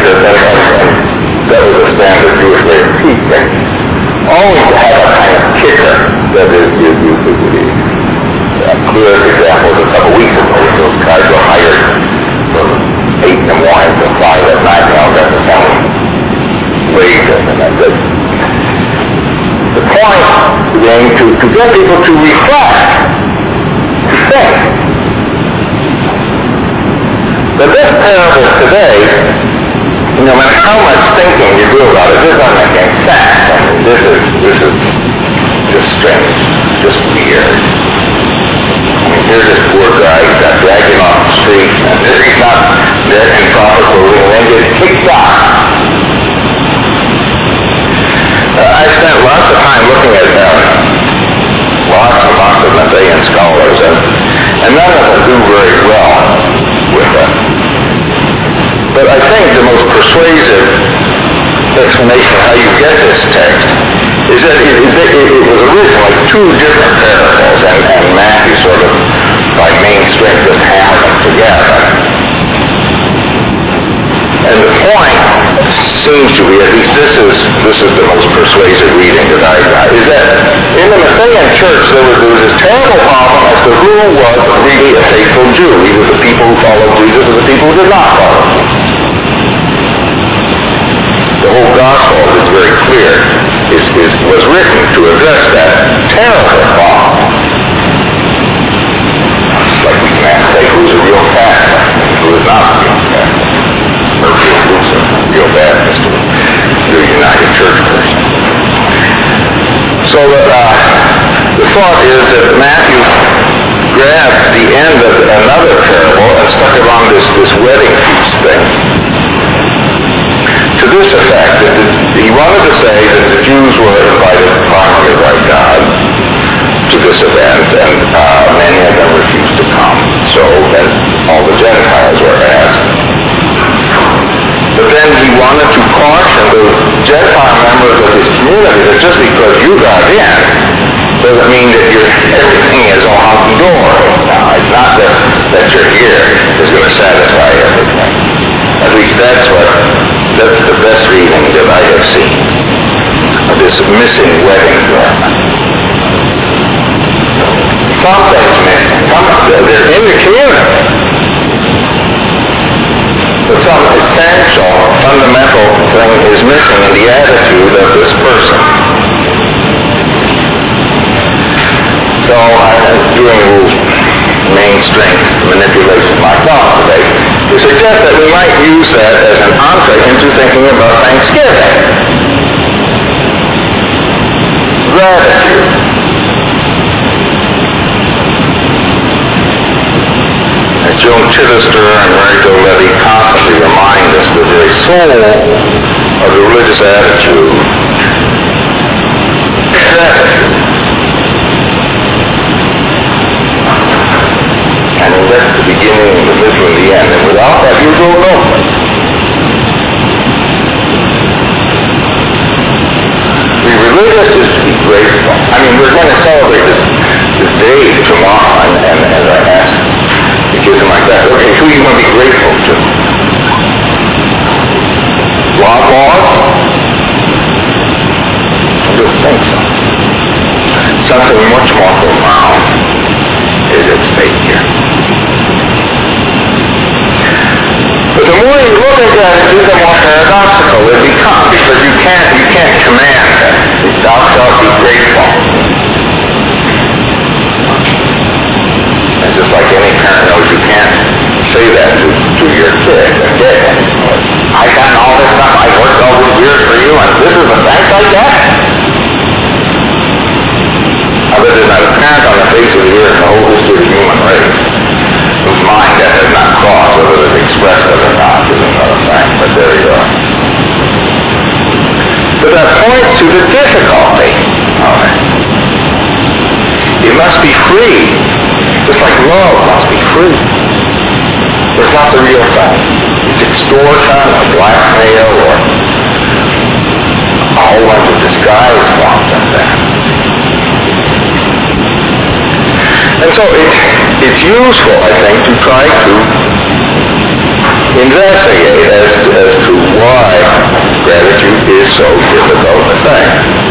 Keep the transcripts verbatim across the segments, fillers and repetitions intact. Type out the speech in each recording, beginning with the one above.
that, and, and that was a standard Jewish way of teaching, always have a kind of kicker that is used. A clear example was a couple weeks ago, those guys were hired from eight in the morning to five at night, and all got the same wage, and that's it. The point being to, to get people to reflect, to think. But this parable today, no matter how much thinking you do about it, this doesn't make any sense. I mean, this is, this is just strange, just weird. I mean, here's this poor guy, he's got dragged off the street, and he's not there in proper clothing, and then gets kicked out. Uh, I spent lots of time looking at uh, lots and lots of Matthean scholars, and, and none of them do very well with that. But I think the most persuasive explanation of how you get this text is that it, it, it, it was originally two different parables, and, and Matthew sort of, by main strength, just hammered them together. And the point seems to be, at least this is this is the most persuasive reading that I got, is that in the Matthean church there was, there was this terrible problem as to who was really a faithful Jew, either the people who followed Jesus or the people who did not follow him. The whole gospel is very clear, is, is, was written to address that terrible problem. It's like we can't say who's a real Catholic and who is not a real Catholic, or real Lutheran, real Baptist, or real United Church person. So that, uh, the thought is that Matthew grabbed the end of another parable and stuck it on this, this wedding feast thing. To this effect, that the, he wanted to say that the Jews were invited primarily by God to this event, and uh, many of them refused to come. So then all the Gentiles were asked. But then he wanted to caution the Gentile members of his community that just because you got in doesn't mean that you're, everything is all hunky-dory. Now, it's not that, that you're here is going to satisfy everything. At least that's what, that's the best reading that I have seen of this missing wedding garment. Something's missing. Something, they're in the community. But some essential, fundamental thing is missing in the attitude of this person. So I'm doing a little main strength manipulation myself today to suggest that we might use that as an entree into thinking about Thanksgiving. Gratitude. As Joan Chittister and Mary Jo Levy constantly remind us, the very soul of the religious attitude is gratitude. And that's the beginning, the middle, and the end. And without that, you go nowhere. The religious is to be grateful. I mean, we're going to celebrate this, this day tomorrow, and, and, and I ask the kids like that, okay, who are you going to be grateful to? Law laws? I don't think so. Something much more profound is at stake here. But the more you look at that, the more paradoxical it becomes, because you can't you can't command that. Thou shalt be grateful. And just like any parent knows, you can't say that to, to your kid. Kid, I've done all this stuff, I've worked all these years for you, and this is a thanks I get. I bet there's not a parent on the face of the earth in the whole history of the human race whose mind that has not crossed, whether it's expressed it or not is another fact, but there you are. But that points to the difficulty of it. It must be free, just like love must be free. It's not the real thing. It's extortion or blackmail or a whole bunch of disguise forms of that. And so it, it's useful, I think, to try to investigate as, as to so difficult a thing.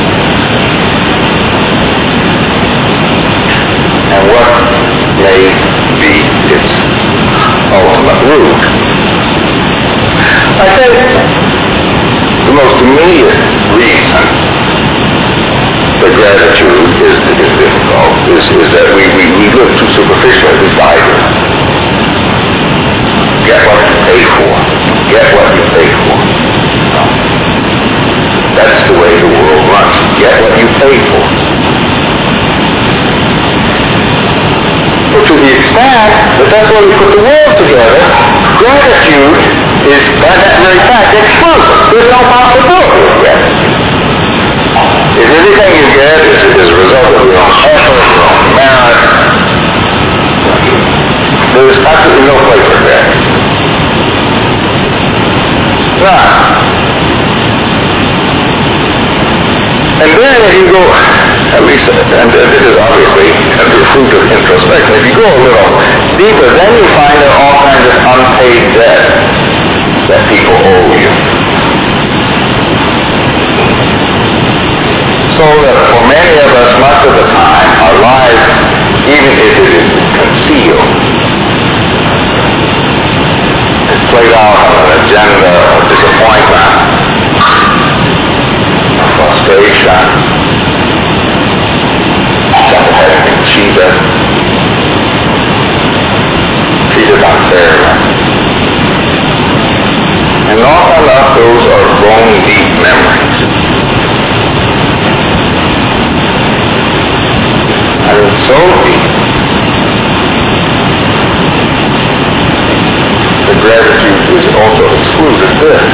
And what may be its ultimate root? I think the most immediate reason that gratitude is, is difficult is, is that we, we, we live too superficially, at least I do. Get what you pay for. Get what you pay for. No. That's the way the world runs. Get what you pay for. But to the extent that that's why we put the world together, gratitude is, by that very fact, exclusive. There's no possibility of gratitude. If everything you get is, is a result of your own effort, your own merit, there's absolutely no place for gratitude. None. And then if you go, at least, and this is obviously the fruit of introspection, if you go a little deeper, then you find there are all kinds of unpaid debts that people owe you. So that for many of us, much of the time, our lives, even if it is concealed, is played out on an agenda of disappointment, of frustration, of having been cheated, treated unfairly. And often enough, those are bone deep memories. And it's so deep that gratitude is also excluded there.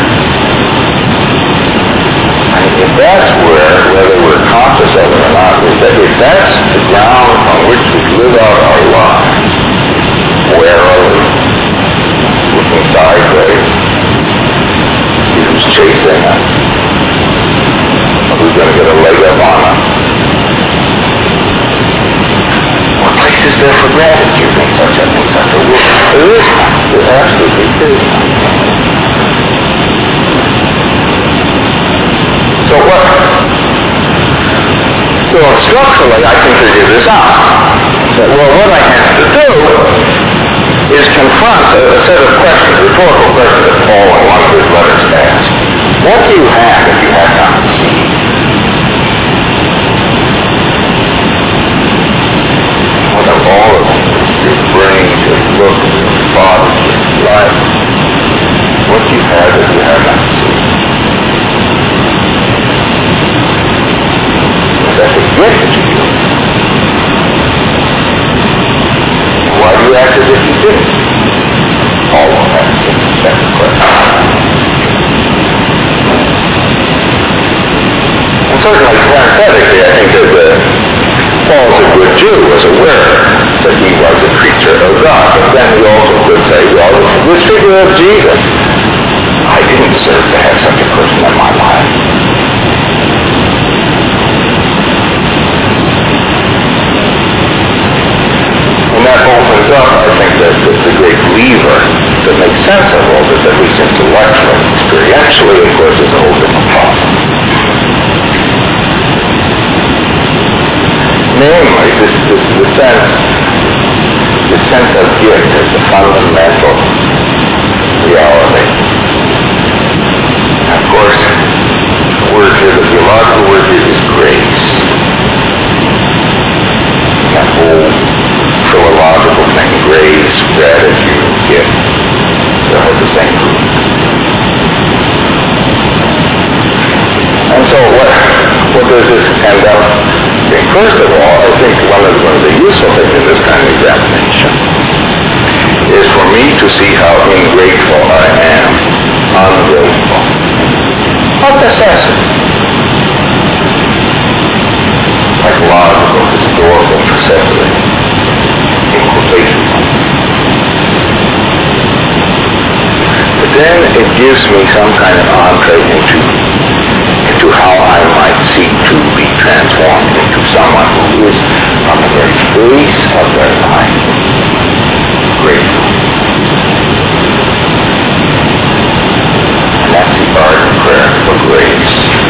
And if that's where, whether we're conscious of it or not, is that if that's the ground on which we live out our lives, warily, looking sideways, see who's chasing us, who's going to get a leg up on us. What place is there for gratitude in such a, in such a world? There is none. There absolutely is none. So what? Well, structurally, I can figure this out. That, well, what I have to do is confront a, a set of questions, rhetorical questions that Paul in one of his letters asked. What do you have if you have not received? What of all of them? Your brain, your looks, your thoughts, your life. What do you have if you have not received? That's a gift to you. Why do you act as if you didn't? Paul will answer the second question. And certainly, parenthetically, I think that uh, Paul, as a good Jew, was aware that he was a creature of God. But then he also could say, well, this figure of Jesus, I didn't deserve to have such a person in my life. And that opens up, I think, that the, the great lever that makes sense of all this, at least intellectually. Experientially, of course, is a whole different problem. Namely, this, this, the sense, the sense of gift as a fundamental reality. And of course, the word here, the theological word here is grace. That whole philological thing, grace, gratitude, gift, they have the same root. And so what, what does this end up being? First of all, I think one of, one of the useful things in this kind of examination is for me to see how ingrateful I am, ungrateful. Of necessity. Like logical, historical necessity. In quotation. But then it gives me some kind of entree into, into how I might seek to be transformed into someone who is on the very face of their life grateful. And that's the ardent prayer for grace.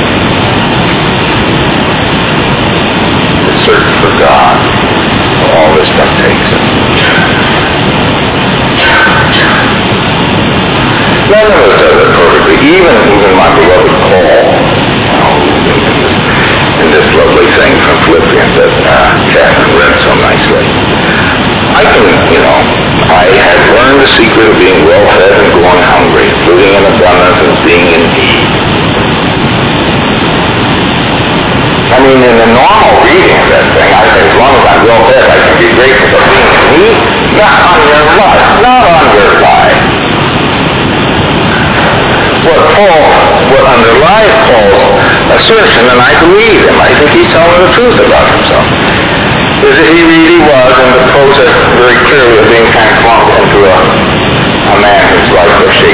None of us does it perfectly. Even even my beloved Paul, you know, in this lovely thing from Philippians that uh, Catherine read so nicely. I can, you know, I had learned the secret of being well fed and going hungry, living in abundance and being in need. I mean, in the normal reading of that thing, I say, as long as I'm well fed, I can be grateful for being in need. Not on your life, not on your life. What Paul, what underlies Paul's assertion, and I believe him, I think he's telling the truth about himself, is that he really was in the process very clearly of being transformed into a, a man whose life was shaped